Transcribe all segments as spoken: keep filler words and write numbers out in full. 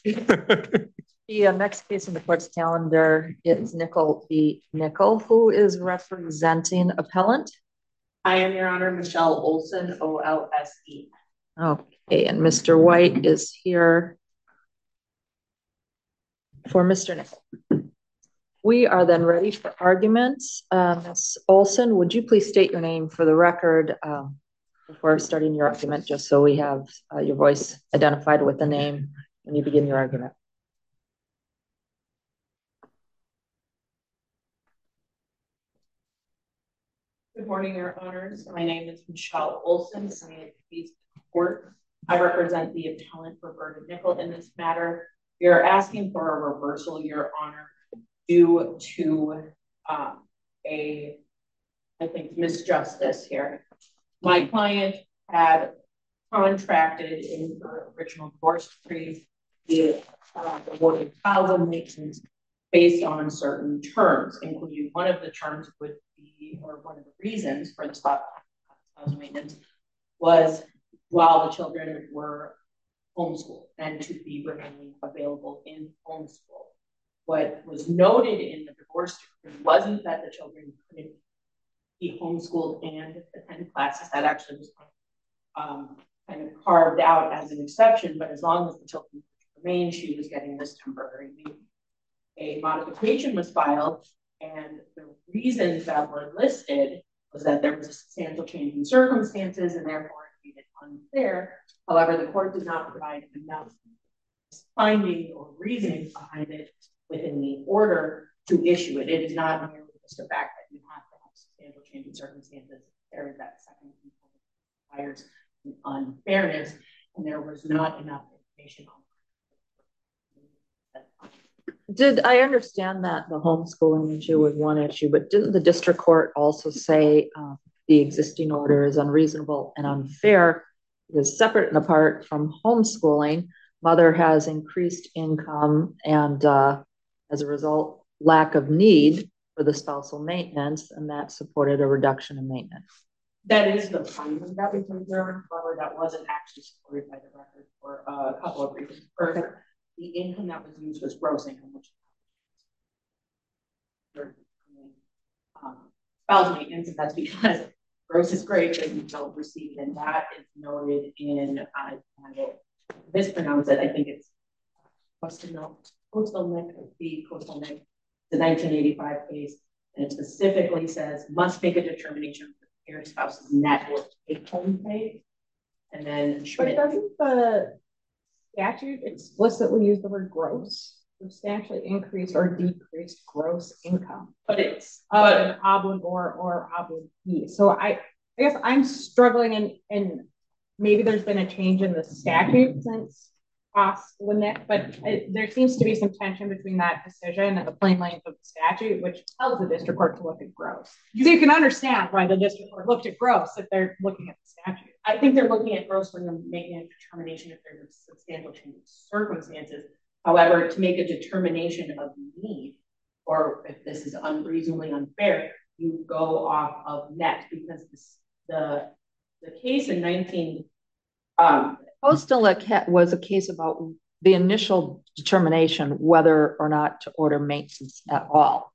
The uh, next case in the court's calendar is Nickel v. Nickel. Who is representing appellant? I am, Your Honor, Michelle Olson, O L S E. Okay, and Mister White is here for Mister Nickel. We are then ready for arguments. Uh, Miz Olson, would you please state your name for the record um, before starting your argument, just so we have uh, your voice identified with the name when you begin your argument? Good morning, Your Honors. My name is Michelle Olson. Court. I represent the appellant Roberta Nickel in this matter. We are asking for a reversal, Your Honor, due to um, a, I think, misjustice here. My client had contracted in the original divorce decree the uh, awarded child maintenance based on certain terms, including one of the terms would be, or one of the reasons for the spousal maintenance was while the children were homeschooled and to be remaining available in homeschool. What was noted in the divorce decree wasn't that the children couldn't be homeschooled and attend classes. That actually was um, kind of carved out as an exception, but as long as the children remained, she was getting this temporary leave. A modification was filed, and the reasons that were listed was that there was a substantial change in circumstances and therefore it made it unfair. However, the court did not provide enough finding or reasoning behind it within the order to issue it. It is not merely just the fact that you have to have substantial change in circumstances. There is that second component requires unfairness, and there was not enough information on that. Did I understand that the homeschooling issue was one issue, but didn't the district court also say uh, the existing order is unreasonable and unfair because separate and apart from homeschooling, mother has increased income and uh, as a result, lack of need for the spousal maintenance, and that supported a reduction in maintenance? That is the finding that we considered, however, that wasn't actually supported by the record for a couple of reasons. First, the income that was used was gross income, which um, spousal maintenance, and that's because gross is great, but you don't receive it, and that is noted in, uh, I will mispronounce it, I think it's Coastal Coastal Nick, the Coastal Nick, the nineteen eighty-five case, and it specifically says must make a determination of the parent spouse's net or take home pay, and then but doesn't the statute explicitly use the word gross? Substantially increased or decreased gross income, but it's of but, an obligor or obligee. So I, I guess I'm struggling, and and maybe there's been a change in the statute since past Lynette, but I, there seems to be some tension between that decision and the plain language of the statute, which tells the district court to look at gross. So you can understand why the district court looked at gross if they're looking at the statute. I think they're looking at gross when they're making a determination if there's a substantial change in circumstances. However, to make a determination of need, or if this is unreasonably unfair, you go off of net, because this, the the case in nineteen um, Coastal was a case about the initial determination whether or not to order maintenance at all.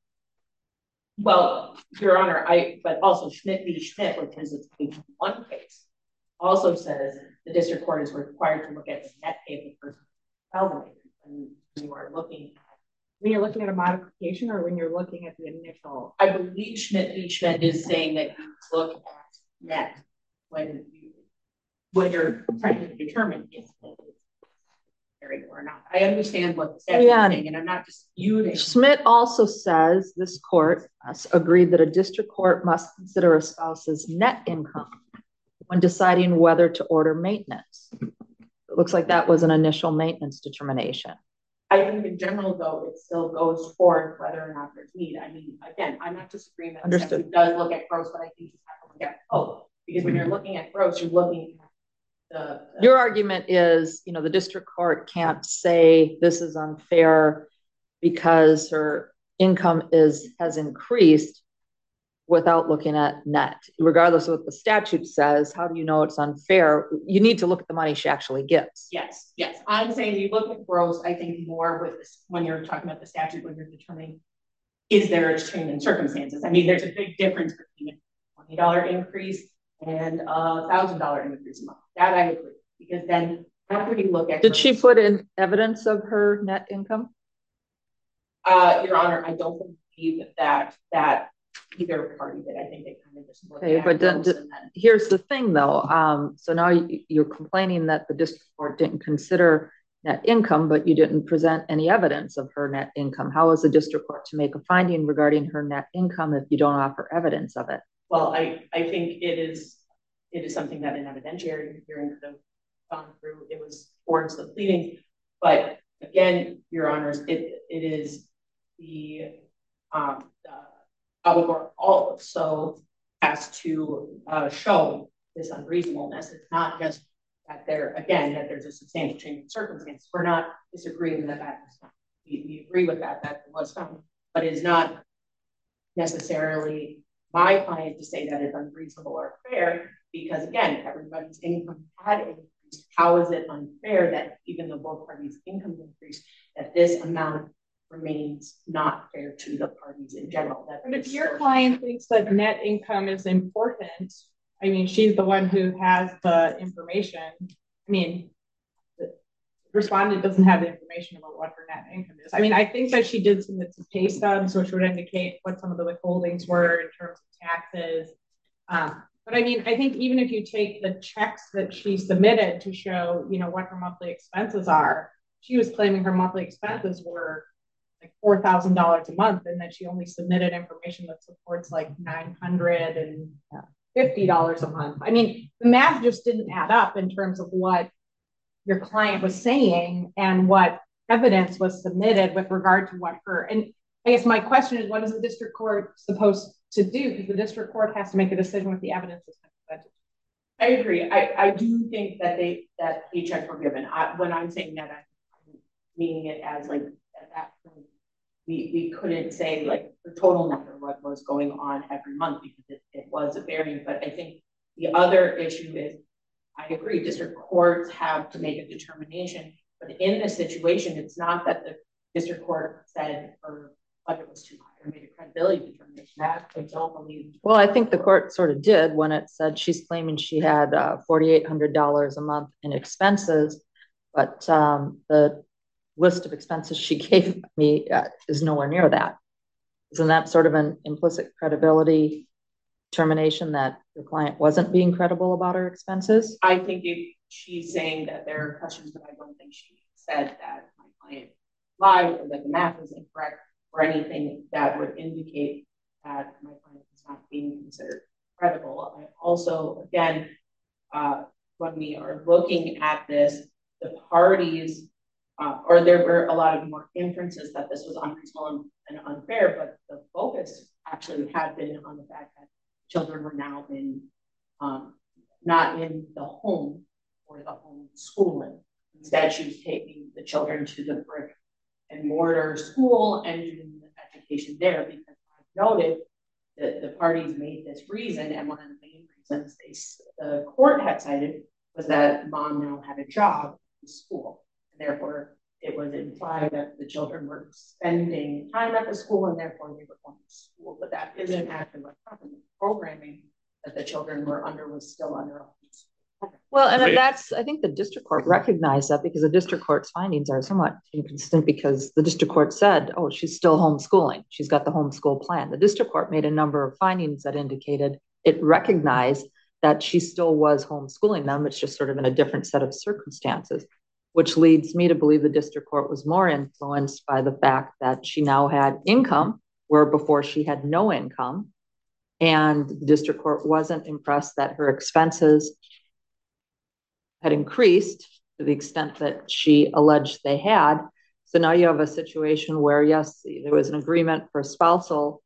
Well, Your Honor, I but also Schmidt v. Schmidt, which is a page one case, also says the district court is required to look at the net pay of the person elderly. When you are looking at, when you're looking at a modification, or when you're looking at the initial, I believe Schmidt v. Schmidt is saying that you look at net when you when you're trying to determine if it's necessary or not. I understand what the statute yeah. is saying, and I'm not disputing. Schmidt also says this court agreed that a district court must consider a spouse's net income when deciding whether to order maintenance. It looks like that was an initial maintenance determination. I think in general, though, it still goes forth whether or not there's need. I mean, again, I'm not disagreeing that the statute does look at gross, but I think you have to look at both. Because when you're looking at gross, you're looking at the, the your argument is, you know, the district court can't say this is unfair because her income is has increased, without looking at net, regardless of what the statute says. How do you know it's unfair? You need to look at the money she actually gets. Yes, yes. I'm saying you look at gross, I think more with this when you're talking about the statute, when you're determining is there a change in circumstances. I mean, there's a big difference between a twenty dollar increase and a thousand dollar increase a month. That I agree, because then after you look at Did gross, she put in evidence of her net income? Uh, Your Honor, I don't believe that that either party did. I think they kind of just looked okay, at but then, then... here's the thing though. Um, so now you, you're complaining that the district court didn't consider net income, but you didn't present any evidence of her net income. How is the district court to make a finding regarding her net income if you don't offer evidence of it? Well, I, I think it is it is something that an evidentiary hearing could have gone through. It was towards the pleading, but again, Your Honors, it it is the um the obligor also has to uh, show this unreasonableness. It's not just that there again that there's a substantial change in circumstance. We're not disagreeing that that was found. We, we agree with that that was found, but it is not necessarily my client to say that it's unreasonable or fair, because again, everybody's income had increased. How is it unfair that even though both parties' income increased, that this amount remains not fair to the parties in general? That but if your client thinks that net income is important, I mean, she's the one who has the information. I mean, the respondent doesn't have the information about what her net income is. I mean, I think that she did submit some pay stubs, which would indicate what some of the withholdings were in terms of taxes. Um, but I mean, I think even if you take the checks that she submitted to show, you know, what her monthly expenses are, she was claiming her monthly expenses were like four thousand dollars a month, and that she only submitted information that supports like nine hundred fifty dollars a month. I mean, the math just didn't add up in terms of what your client was saying and what evidence was submitted with regard to what her, and I guess my question is, what is the district court supposed to do? Because the district court has to make a decision with the evidence that's presented. I agree. I, I do think that they that paychecks were given. I, when I'm saying that, I'm meaning it as like at that point, we, we couldn't say like the total number what was going on every month, because it, it was a varying. But I think the other issue is, I agree, district courts have to make a determination. But in this situation, it's not that the district court said or budget was too high or made a credibility determination. That I don't believe. Well, I think the court sort of did when it said she's claiming she had uh, four thousand eight hundred dollars a month in expenses, but um, the list of expenses she gave me uh, is nowhere near that. Isn't that sort of an implicit credibility determination that the client wasn't being credible about her expenses? I think if she's saying that there are questions, but I don't think she said that my client lied or that the math was incorrect or anything that would indicate that my client is not being considered credible. I also, again, uh, when we are looking at this, the parties, uh, or there were a lot of more inferences that this was unreasonable and unfair, but the focus actually had been on the fact that children were now in, um, not in the home or the home schooling. Instead, she was taking the children to the brick and mortar school and doing the education there, because I noted that the parties made this reason, and one of the main reasons they, the court had cited was that mom now had a job in school, and therefore it was implied that the children were spending time at the school and therefore they were going to school, but that isn't actually what happened. The programming that the children were under was still under a well, and that's, I think the district court recognized that, because the district court's findings are somewhat inconsistent, because the district court said, oh, she's still homeschooling. She's got the homeschool plan. The district court made a number of findings that indicated it recognized that she still was homeschooling them. It's just sort of in a different set of circumstances, which leads me to believe the district court was more influenced by the fact that she now had income, where before she had no income. And the district court wasn't impressed that her expenses had increased to the extent that she alleged they had. So now you have a situation where, yes, there was an agreement for spousal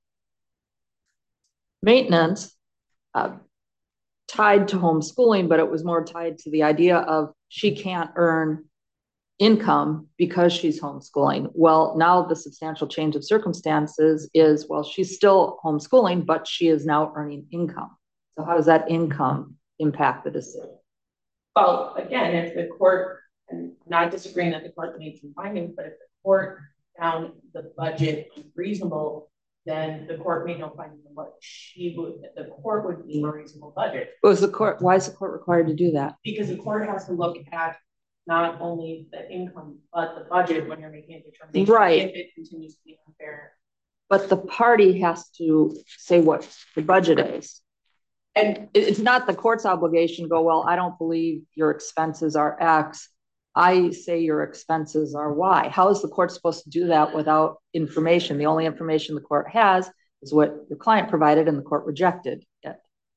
maintenance uh, tied to homeschooling, but it was more tied to the idea of she can't earn income because she's homeschooling. Well, now the substantial change of circumstances is, well, she's still homeschooling, but she is now earning income. So how does that income impact the decision? Well, again, if the court, and I'm not disagreeing that the court made some findings, but if the court found the budget unreasonable, then the court made no findings on what she would, the court would deem a reasonable budget. Was the court, why is the court required to do that? Because the court has to look at not only the income, but the budget when you're making a determination, right, if it continues to be unfair. But the party has to say what the budget is. And it's not the court's obligation to go, well, I don't believe your expenses are X. I say your expenses are Y. How is the court supposed to do that without information? The only information the court has is what the client provided, and the court rejected it.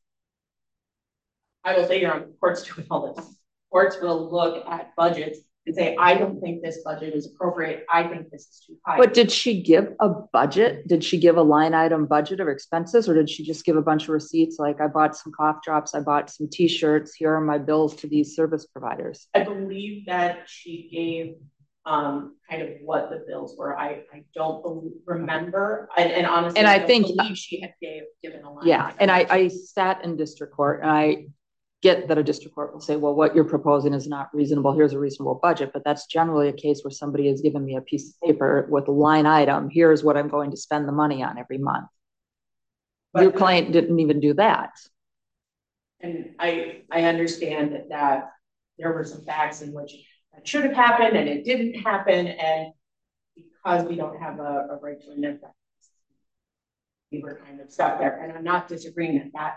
I will say, Your Honor, courts do all this. Courts will look at budgets and say, I don't think this budget is appropriate. I think this is too high. But did she give a budget? Did she give a line item budget of expenses, or did she just give a bunch of receipts like, I bought some cough drops, I bought some t-shirts, here are my bills to these service providers? I believe that she gave um, kind of what the bills were. I, I don't believe, remember, and, and honestly, and I, I don't think believe she had gave, given a line. Yeah, and I, I sat in district court, and I get that a district court will say, well, what you're proposing is not reasonable. Here's a reasonable budget. But that's generally a case where somebody has given me a piece of paper with a line item. Here's what I'm going to spend the money on every month. But your client didn't even do that. And I, I understand that, that there were some facts in which that should have happened and it didn't happen. And because we don't have a, a right to a net, we were kind of stuck there. And I'm not disagreeing with that,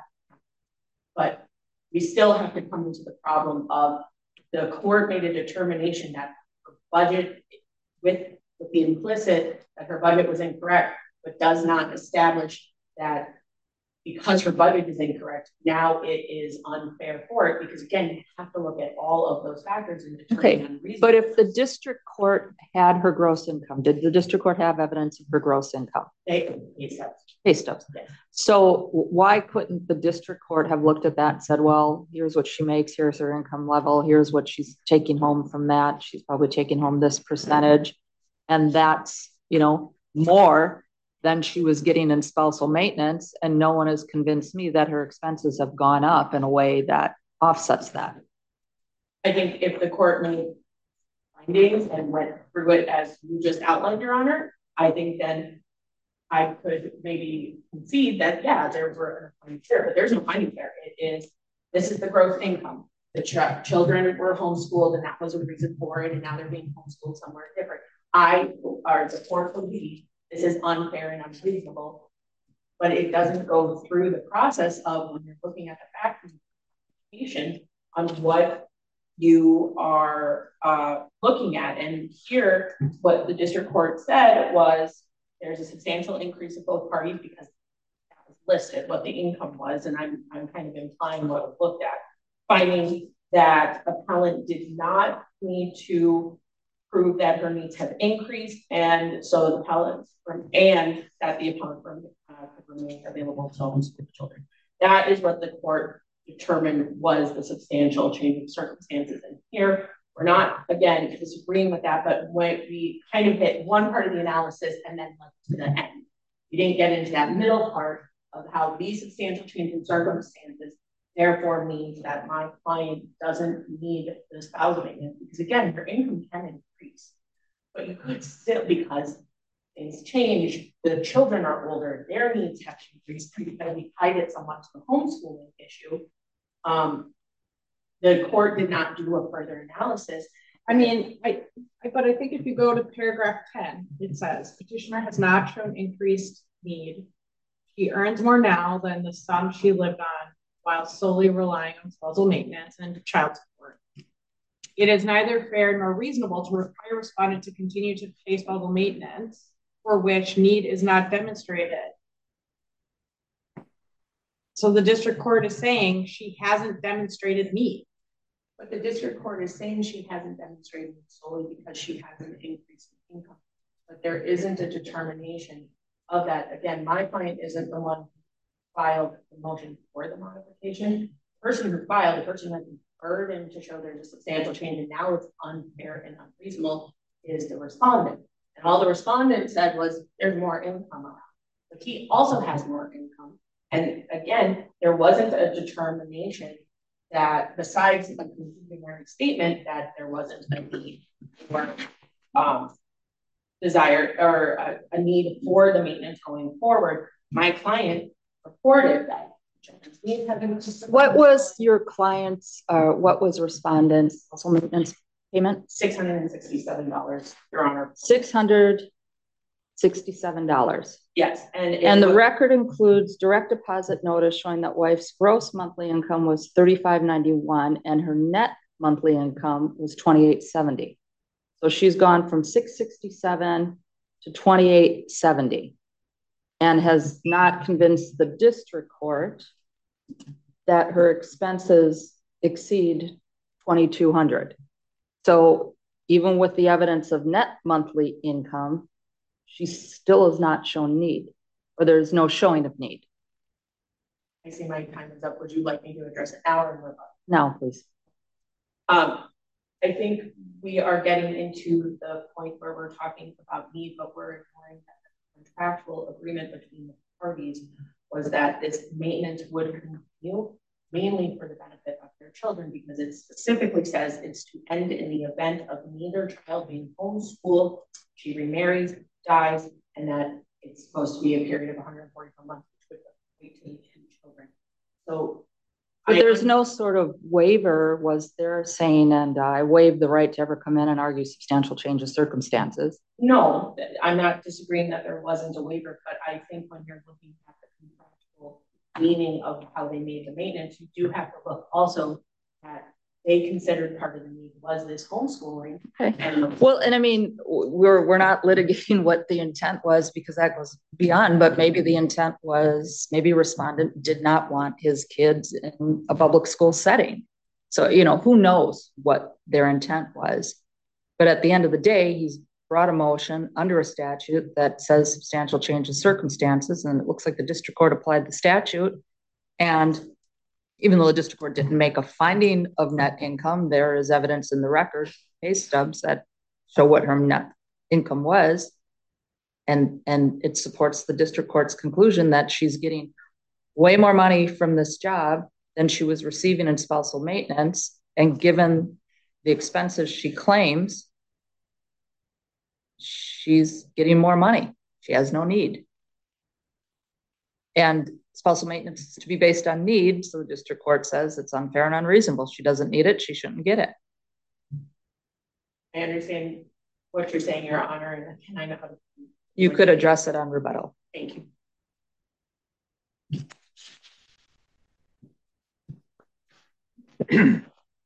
but we still have to come into the problem of the court made a determination that her budget, with, with the implicit that her budget was incorrect, but does not establish that because her budget is incorrect, now it is unfair for it. Because again, you have to look at all of those factors and determine okay. unreasonable. But if the district court had her gross income, did the district court have evidence of her gross income? They, pay stubs. Pay stubs. Yes. So why couldn't the district court have looked at that and said, well, here's what she makes, here's her income level, here's what she's taking home from that. She's probably taking home this percentage. And that's, you know, more than she was getting in spousal maintenance. And no one has convinced me that her expenses have gone up in a way that offsets that. I think if the court made findings and went through it as you just outlined, Your Honor, I think then I could maybe concede that, yeah, there were findings there, but there's no finding there. It is, this is the gross income. The ch- children were homeschooled and that was a reason for it. And now they're being homeschooled somewhere different. I, or the court believe this is unfair and unreasonable, but it doesn't go through the process of when you're looking at the fact information on what you are uh, looking at. And here, what the district court said was there's a substantial increase of both parties because that was listed, what the income was. And I'm, I'm kind of implying what was looked at, finding that appellant did not need to prove that her needs have increased, and so the appellant from, and that the appellant from uh, could remain available to homeschool children. That is what the court determined was the substantial change of circumstances. And here we're not, again, disagreeing with that, but when we kind of hit one part of the analysis and then went to the end, we didn't get into that middle part of how these substantial change in circumstances therefore means that my client doesn't need the spousal maintenance, because again, her income can increase, but you could still, because things change, the children are older, their needs have increased because we tied it somewhat to the homeschooling issue. Um, the court did not do a further analysis. I mean, I, I, but I think if you go to paragraph ten, it says petitioner has not shown increased need. She earns more now than the sum she lived on while solely relying on spousal maintenance and child support. It is neither fair nor reasonable to require respondent to continue to pay spousal maintenance for which need is not demonstrated. So the district court is saying she hasn't demonstrated need. But the district court is saying she hasn't demonstrated solely because she has an increase in income. But there isn't a determination of that. Again, my client isn't the one who filed the motion for the modification. The person who filed, the person who burden to show there's a substantial change and now it's unfair and unreasonable is the respondent. And all the respondent said was there's more income around. But he also has more income. And again, there wasn't a determination that besides a conclusionary statement that there wasn't a need for um, desire or a, a need for the maintenance going forward. My client reported that. What was your client's, uh, what was respondent's also maintenance payment? six hundred sixty-seven dollars, Your Honor. six hundred sixty-seven dollars. Yes. And, and the was, record includes direct deposit notice showing that wife's gross monthly income was thirty-five ninety-one and her net monthly income was twenty-eight seventy. So she's gone from six sixty-seven to twenty-eight seventy and has not convinced the district court that her expenses exceed twenty-two hundred. So even with the evidence of net monthly income, she still has not shown need, or there's no showing of need. I see my time is up. Would you like me to address it now or now, please? Um, I think we are getting into the point where we're talking about need, but we're ignoring that the contractual agreement between the parties was that this maintenance would continue mainly for the benefit of their children, because it specifically says it's to end in the event of neither child being homeschooled, she remarries, dies, and that it's supposed to be a period of one hundred forty-four months, which would equate to two children. So but there's no sort of waiver, was there, saying, and uh, I waive the right to ever come in and argue substantial change of circumstances? No, I'm not disagreeing that there wasn't a waiver, but I think when you're looking at the contractual meaning of how they made the maintenance, you do have to look also at they considered part of the need was this homeschooling. Okay. And well, and I mean, we're we're not litigating what the intent was because that goes beyond, but maybe the intent was maybe respondent did not want his kids in a public school setting. So, you know, who knows what their intent was. But at the end of the day, he's brought a motion under a statute that says substantial change of circumstances, and it looks like the district court applied the statute. And even though the district court didn't make a finding of net income, there is evidence in the record, pay stubs that show what her net income was. And, and it supports the district court's conclusion that she's getting way more money from this job than she was receiving in spousal maintenance. And given the expenses she claims, she's getting more money. She has no need. And spousal maintenance is to be based on need, so the district court says it's unfair and unreasonable. She doesn't need it, she shouldn't get it. I understand what you're saying, Your Honor, and can I know how to... You could address it on rebuttal. Thank you.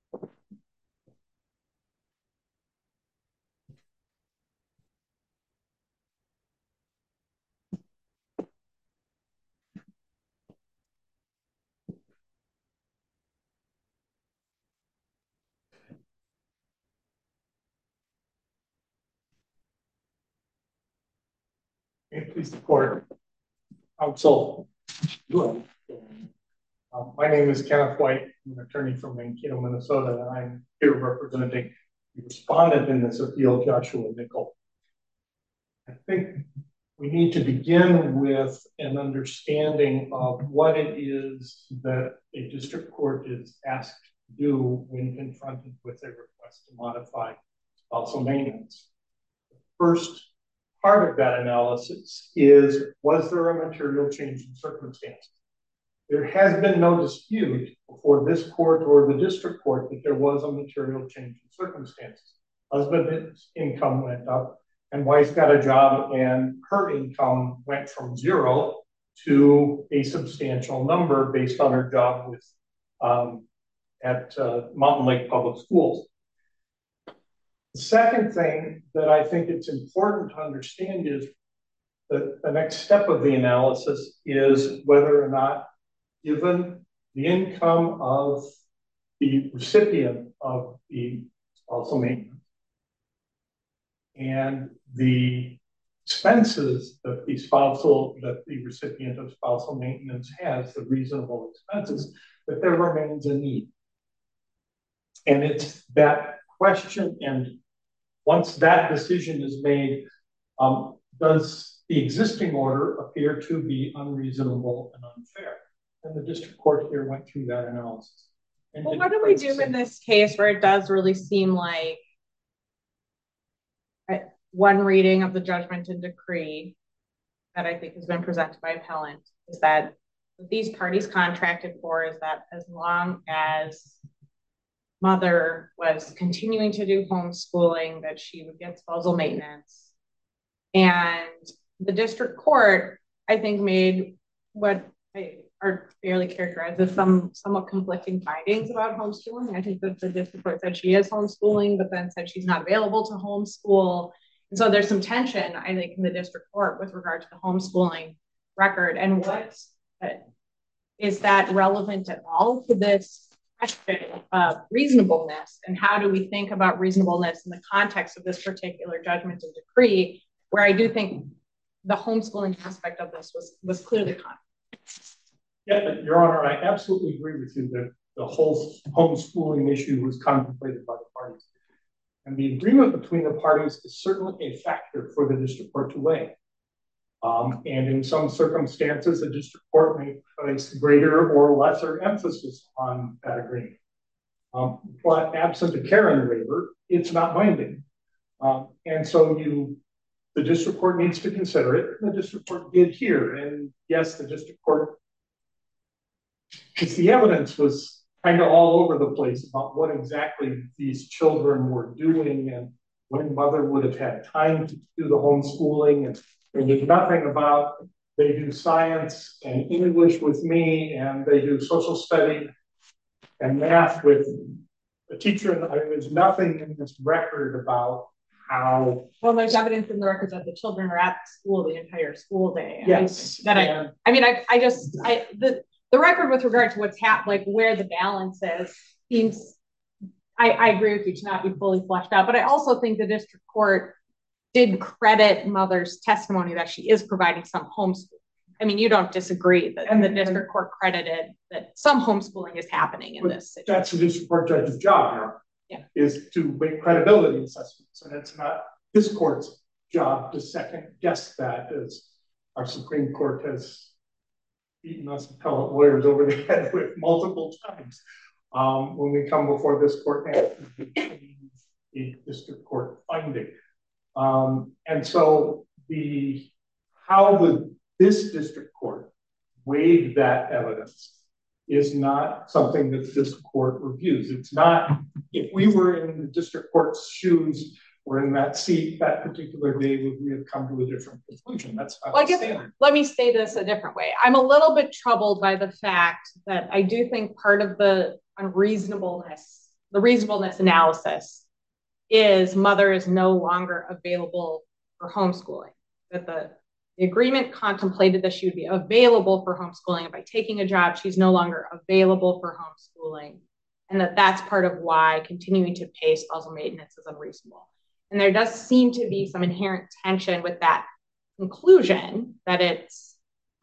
Please support counsel. Um, my name is Kenneth White. I'm an attorney from Mankato, Minnesota, and I'm here representing the respondent in this appeal, Joshua Nickel. I think we need to begin with an understanding of what it is that a district court is asked to do when confronted with a request to modify spousal maintenance. First part of that analysis is, was there a material change in circumstances? There has been no dispute before this court or the district court that there was a material change in circumstances. Husband's income went up and wife got a job and her income went from zero to a substantial number based on her job with um, at uh, Mountain Lake Public Schools. The second thing that I think it's important to understand is that the next step of the analysis is whether or not, given the income of the recipient of the spousal maintenance and the expenses that the spousal, that the recipient of spousal maintenance has, the reasonable expenses, that there remains a need. and it's that question. And once that decision is made, um, does the existing order appear to be unreasonable and unfair? And the district court here went through that analysis. And well, what do we do in this case where it does really seem like one reading of the judgment and decree that I think has been presented by appellant is that these parties contracted for is that as long as mother was continuing to do homeschooling, that she would get spousal maintenance. And the district court, I think, made what are fairly characterized as some somewhat conflicting findings about homeschooling. I think that the district court said she is homeschooling, but then said she's not available to homeschool. And so there's some tension, I think, in the district court with regard to the homeschooling record. And what uh, is that relevant at all to this question of reasonableness? And how do we think about reasonableness in the context of this particular judgment and decree, where I do think the homeschooling aspect of this was, was clearly contemplated? Yeah, Your Honor, I absolutely agree with you that the whole homeschooling issue was contemplated by the parties. And the agreement between the parties is certainly a factor for the district court to weigh. Um, and in some circumstances, the district court may place greater or lesser emphasis on that agreement. Um, but absent a Karen waiver, it's not binding. Um, and so you, the district court needs to consider it. The district court did here. And yes, the district court, because the evidence was kind of all over the place about what exactly these children were doing and when mother would have had time to do the homeschooling. And there's nothing about they do science and English with me and they do social study and math with a teacher. And I mean, there's nothing in this record about how. Well, there's evidence in the records that the children are at school the entire school day. Yes. I, that I, I mean, I, I just, I, the, the record with regard to what's happened, like where the balance is, seems, I, I agree with you to not be fully fleshed out, but I also think the district court did credit mother's testimony that she is providing some homeschooling. I mean, you don't disagree that and the district court credited that some homeschooling is happening in this situation. That's the district court judge's job now, yeah. is to make credibility assessments. And it's not this court's job to second guess that, as our Supreme Court has beaten us appellate lawyers over the head with multiple times. Um, when we come before this court and a district court finding. Um, and so the how the this district court weighed that evidence is not something that this court reviews. It's not, if we were in the district court's shoes or in that seat that particular day, would we have come to a different conclusion? That's not well, the I guess, standard. Let me say this a different way. I'm a little bit troubled by the fact that I do think part of the unreasonableness, the reasonableness analysis is mother is no longer available for homeschooling. That the, the agreement contemplated that she would be available for homeschooling. And by taking a job, she's no longer available for homeschooling. And that that's part of why continuing to pay spousal maintenance is unreasonable. And there does seem to be some inherent tension with that conclusion that it's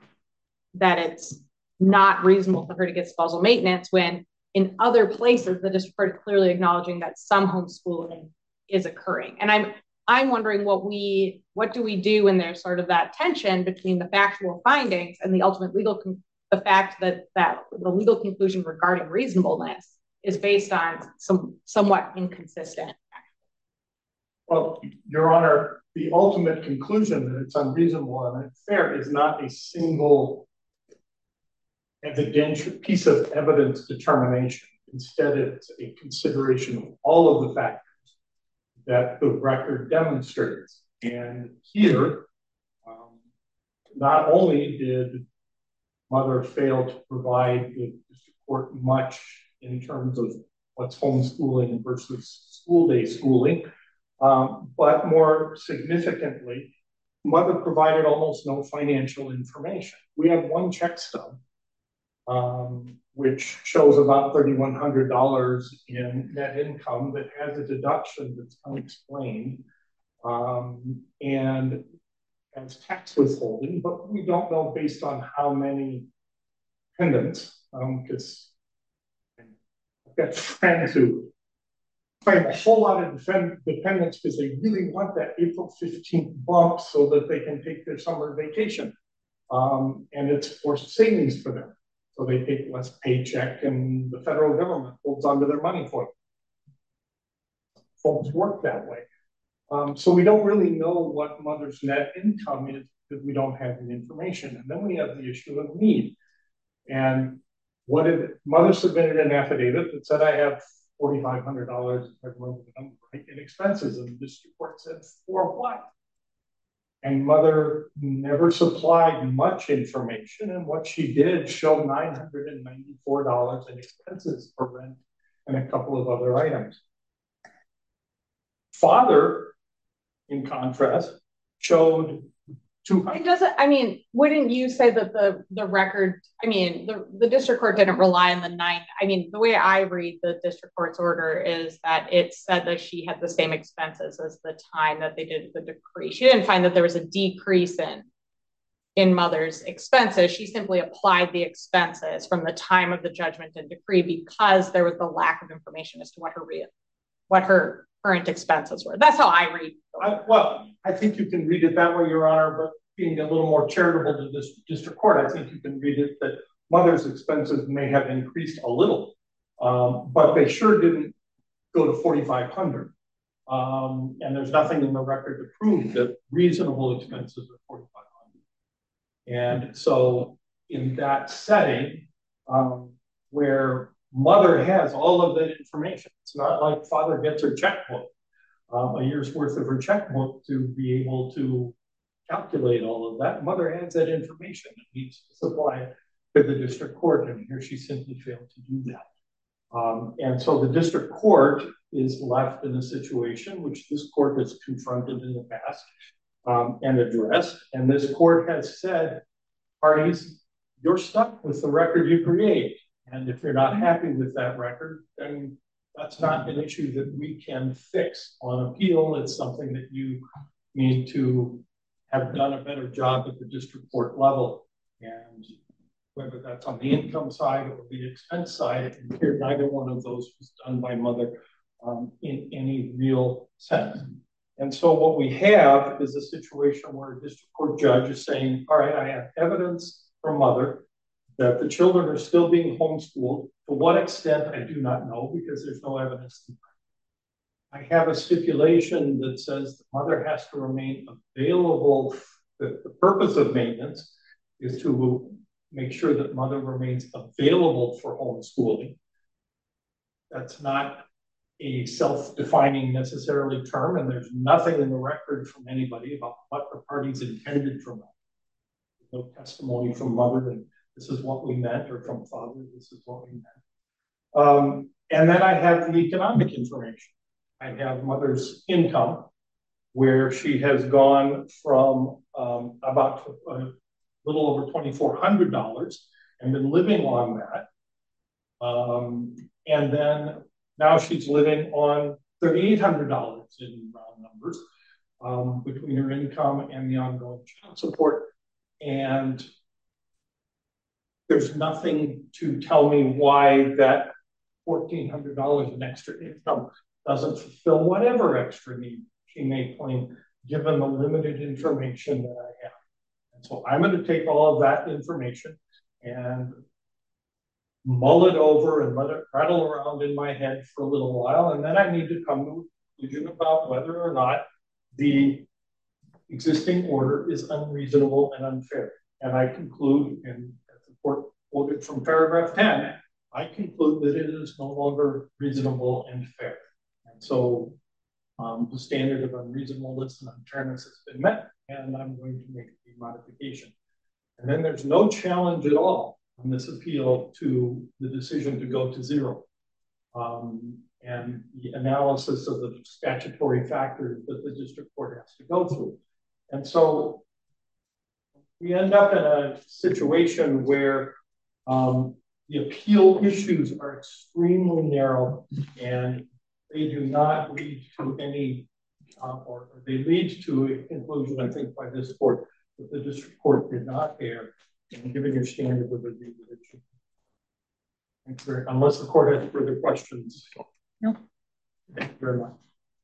that it's not reasonable for her to get spousal maintenance when in other places the district court is clearly acknowledging that some homeschooling is occurring. And I'm I'm wondering what we what do we do when there's sort of that tension between the factual findings and the ultimate legal con- the fact that that the legal conclusion regarding reasonableness is based on some somewhat inconsistent. Well, Your Honor, the ultimate conclusion that it's unreasonable and unfair is not a single evidential piece of evidence determination. Instead, it's a consideration of all of the factors that the record demonstrates. And here, um, not only did mother fail to provide the district court much in terms of what's homeschooling versus school day schooling, Um, but more significantly, mother provided almost no financial information. We have one check stub, um, which shows about three thousand one hundred dollars in net income that has a deduction that's unexplained um, and as tax withholding, but we don't know based on how many pendants, because um, I've got friends who claim a whole lot of defend, dependents because they really want that April fifteenth bump so that they can take their summer vacation. Um, and it's forced savings for them. So they take less paycheck and the federal government holds onto their money for them. Folks work that way. Um, so we don't really know what mother's net income is because we don't have the information. And then we have the issue of need. And what did mother submitted an affidavit that said I have forty-five hundred dollars in expenses, and the district court said for what? And mother never supplied much information, and what she did showed nine hundred ninety-four dollars in expenses for rent and a couple of other items. Father, in contrast, showed two hundred. It doesn't, I mean, wouldn't you say that the the record, I mean, the, the district court didn't rely on the nine, I mean, the way I read the district court's order is that it said that she had the same expenses as the time that they did the decree. She didn't find that there was a decrease in in mother's expenses. She simply applied the expenses from the time of the judgment and decree because there was the lack of information as to what her real, what her current expenses were. That's how I read. I, well, I think you can read it that way, Your Honor, but being a little more charitable to this district court, I think you can read it that mother's expenses may have increased a little, um, but they sure didn't go to forty-five hundred. Um, and there's nothing in the record to prove that reasonable expenses are forty-five hundred. And so in that setting, um, where mother has all of that information, it's not like father gets her checkbook, um, a year's worth of her checkbook to be able to calculate all of that. Mother has that information and needs to supply it to the district court, and here she simply failed to do that. Um, and so the district court is left in a situation which this court has confronted in the past um, and addressed. And this court has said, parties, you're stuck with the record you create. And if you're not happy with that record, then that's not an issue that we can fix on appeal. It's something that you need to have done a better job at the district court level. And whether that's on the income side or the expense side, and here neither one of those was done by mother um, in any real sense. And so what we have is a situation where a district court judge is saying, all right, I have evidence from mother that the children are still being homeschooled. To what extent, I do not know because there's no evidence. I have a stipulation that says the mother has to remain available. The, the purpose of maintenance is to make sure that mother remains available for homeschooling. That's not a self-defining necessarily term, and there's nothing in the record from anybody about what the parties intended from that. No testimony from mother that this is what we meant, or from father, this is what we meant. Um, and then I have the economic information. I have mother's income, where she has gone from um, about a little over twenty-four hundred dollars and been living on that. Um, and then now she's living on thirty-eight hundred dollars in round numbers um, between her income and the ongoing child support. And there's nothing to tell me why that fourteen hundred dollars in extra income doesn't fulfill whatever extra need she may claim, given the limited information that I have. And so I'm going to take all of that information and mull it over and let it rattle around in my head for a little while. And then I need to come to a conclusion about whether or not the existing order is unreasonable and unfair. And I conclude, and as the court quoted from paragraph ten, I conclude that it is no longer reasonable and fair. And so um, the standard of unreasonableness and unfairness has been met, and I'm going to make the modification. And then there's no challenge at all on this appeal to the decision to go to zero. Um, and the analysis of the statutory factors that the district court has to go through. And so we end up in a situation where um, the appeal issues are extremely narrow and they do not lead to any, uh, or they lead to a conclusion, I think, by this court that the district court did not err in giving your standard of review. Unless the court has further questions. No. Thank you very much.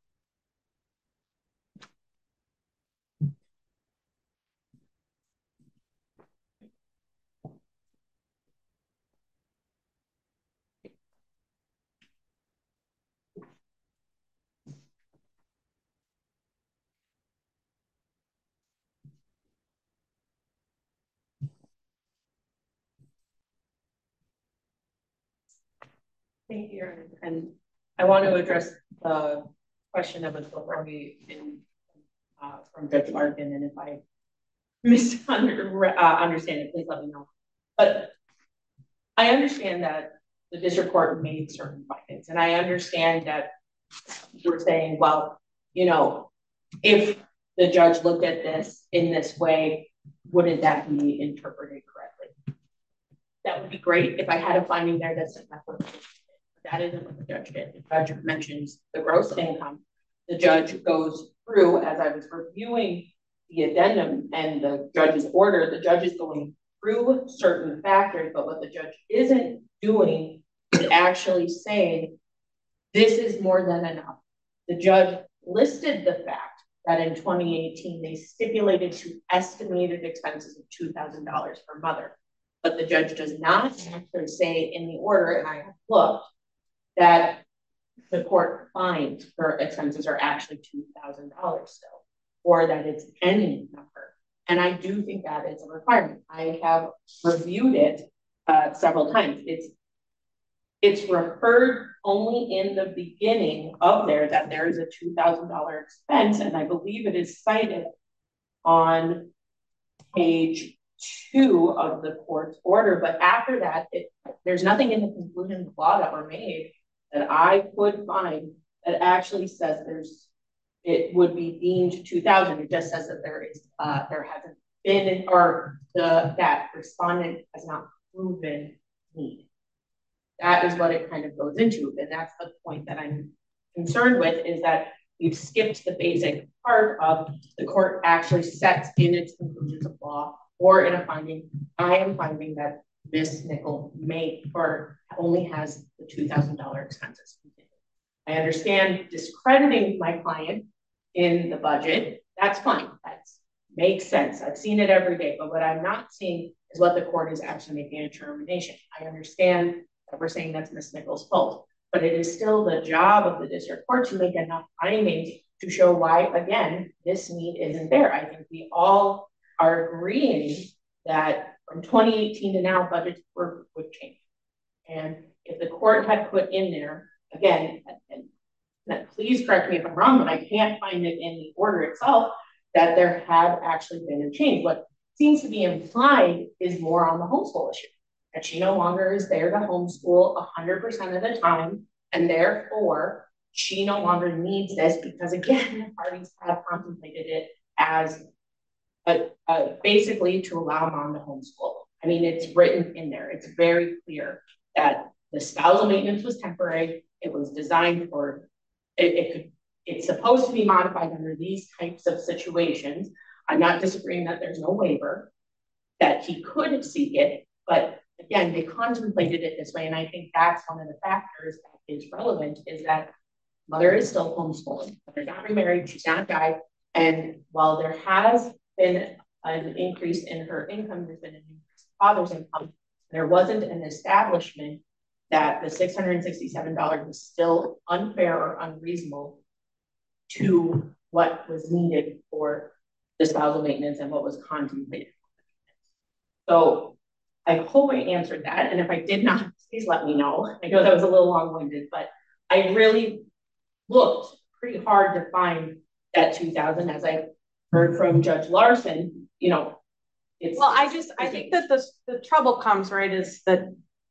Thank you, and I want to address the question that was before me in, uh, from Judge Larkin, and if I misunderstand uh, it, please let me know. But I understand that the district court made certain findings, and I understand that we're saying, well, you know, if the judge looked at this in this way, wouldn't that be interpreted correctly? That would be great if I had a finding there that's not what that isn't what the judge did. The judge mentions the gross income. The judge goes through, as I was reviewing the addendum and the judge's order, the judge is going through certain factors, but what the judge isn't doing is actually saying, this is more than enough. The judge listed the fact that in twenty eighteen, they stipulated to estimated expenses of two thousand dollars per mother. But the judge does not actually say in the order, and I have looked, that the court finds her expenses are actually two thousand dollars still, or that it's any number. And I do think that is a requirement. I have reviewed it uh, several times. It's it's referred only in the beginning of there that there is a two thousand dollars expense, and I believe it is cited on page two of the court's order. But after that, it, there's nothing in the conclusion of law that were made that I could find that actually says there's it would be deemed two thousand. It just says that there is uh, there hasn't been, or the that respondent has not proven need. That is what it kind of goes into, and that's the point that I'm concerned with, is that we've skipped the basic part of the court actually sets in its conclusions of law or in a finding. I am finding that Miz Nickel may or only has the two thousand dollars expenses. I understand discrediting my client in the budget. That's fine. That makes sense. I've seen it every day. But what I'm not seeing is what the court is actually making a determination. I understand that we're saying that's Miz Nickel's fault, but it is still the job of the district court to make enough findings to show why, again, this need isn't there. I think we all are agreeing that from twenty eighteen to now, budgets were, would change. And if the court had put in there, again, and, and please correct me if I'm wrong, but I can't find it in the order itself, that there had actually been a change. What seems to be implied is more on the homeschool issue, that she no longer is there to homeschool one hundred percent of the time, and therefore she no longer needs this because, again, the parties have contemplated it as a, a, basically to allow mom to homeschool. I mean, it's written in there. It's very clear that the spousal maintenance was temporary. It was designed for, it, it could, it's supposed to be modified under these types of situations. I'm not disagreeing that there's no waiver, that he could seek it, but again, they contemplated it this way. And I think that's one of the factors that is relevant, is that mother is still homeschooling. They're not remarried, she's not died. And while there has been an increase in her income, there's been an increase in father's income, there wasn't an establishment that the six hundred sixty-seven dollars was still unfair or unreasonable to what was needed for the spousal maintenance and what was contemplated. So I hope I answered that. And if I did not, please let me know. I know that was a little long-winded, but I really looked pretty hard to find that two thousand, as I heard from Judge Larson. You know, it's well, I just I think that the the trouble comes, right, is that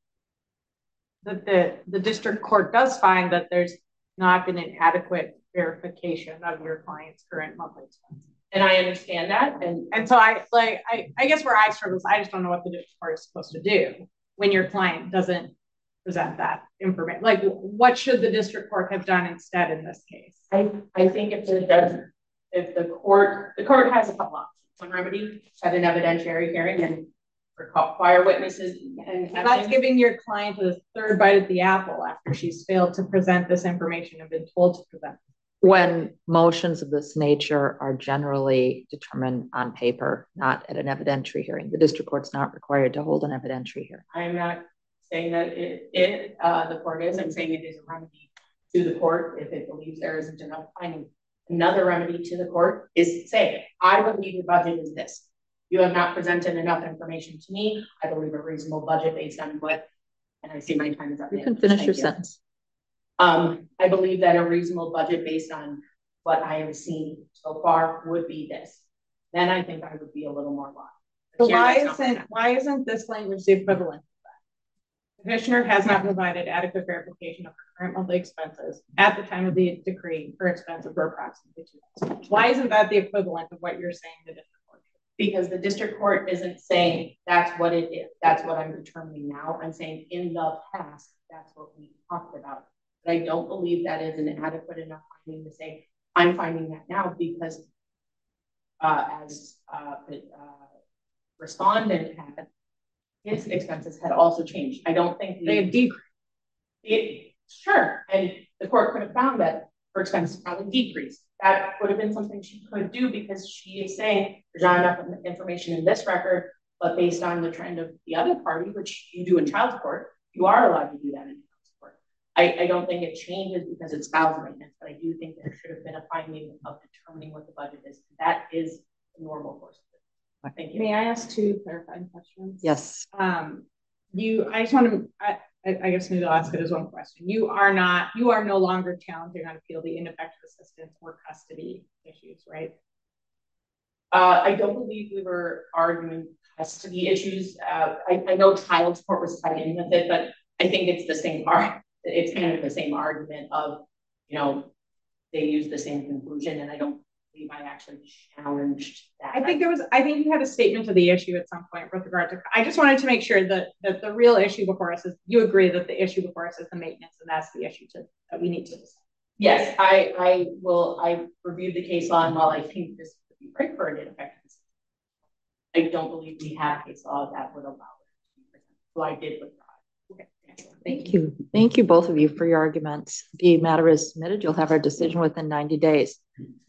that the the district court does find that there's not been an adequate verification of your client's current monthly expenses. And I understand that. And and so I like I, I guess where I struggle is I just don't know what the district court is supposed to do when your client doesn't present that information. Like, what should the district court have done instead in this case? I, I think if the judge, if the court, the court has a couple options. One remedy, had an evidentiary hearing, and require witnesses and And that's giving your client a third bite at the apple after she's failed to present this information and been told to present. When motions of this nature are generally determined on paper, not at an evidentiary hearing, the district court's not required to hold an evidentiary hearing. I'm not saying that it, it uh, the court is. I'm saying it is a remedy to the court if it believes there isn't enough finding. Another remedy to the court is say, I believe your budget is this. You have not presented enough information to me. I believe a reasonable budget based on what, and I see my time is up. You can finish your you. sentence. Um, I believe that a reasonable budget based on what I have seen so far would be this. Then I think I would be a little more lost. So why isn't why isn't this language the equivalent of that? The commissioner has not provided adequate verification of her current monthly expenses at the time of the decree. Her expenses were approximately two thousand. Why isn't that the equivalent of what you're saying the district court should? Because the district court isn't saying that's what it is. That's what I'm determining now. I'm saying in the past, that's what we talked about. But I don't believe that is an adequate enough finding to say, I'm finding that now because uh, as uh, the uh, respondent had, his expenses had also changed. I don't think they had decreased. It, sure, and the court could have found that her expenses probably decreased. That would have been something she could do because she is saying there's not enough information in this record, but based on the trend of the other party, which you do in child support, you are allowed to do that in child support. I, I don't think it changes because it's spousal maintenance, but I do think there should have been a finding of determining what the budget is. That is the normal course of it. Thank you. May I ask two clarifying questions? Yes. Um, you, I just want to, I, I guess maybe I'll ask it as one question. You are not, you are no longer challenging on appeal the ineffective assistance or custody issues, right? Uh, I don't believe we were arguing custody issues. Uh, I, I know child support was tied in with it, but I think it's the same part. It's kind of the same argument of, you know, they use the same conclusion, and I don't believe I actually challenged that. I think there was, I think you had a statement to the issue at some point with regard to, I just wanted to make sure that, that the real issue before us is, you agree that the issue before us is the maintenance, and that's the issue to, that we need to decide. Yes, I, I will, I reviewed the case law, and while I think this would be great for an ineffective, I don't believe we have case law that would allow it to be presented. So I did withdraw. Okay. Thank you. Thank you both of you for your arguments. The matter is submitted. You'll have our decision within ninety days.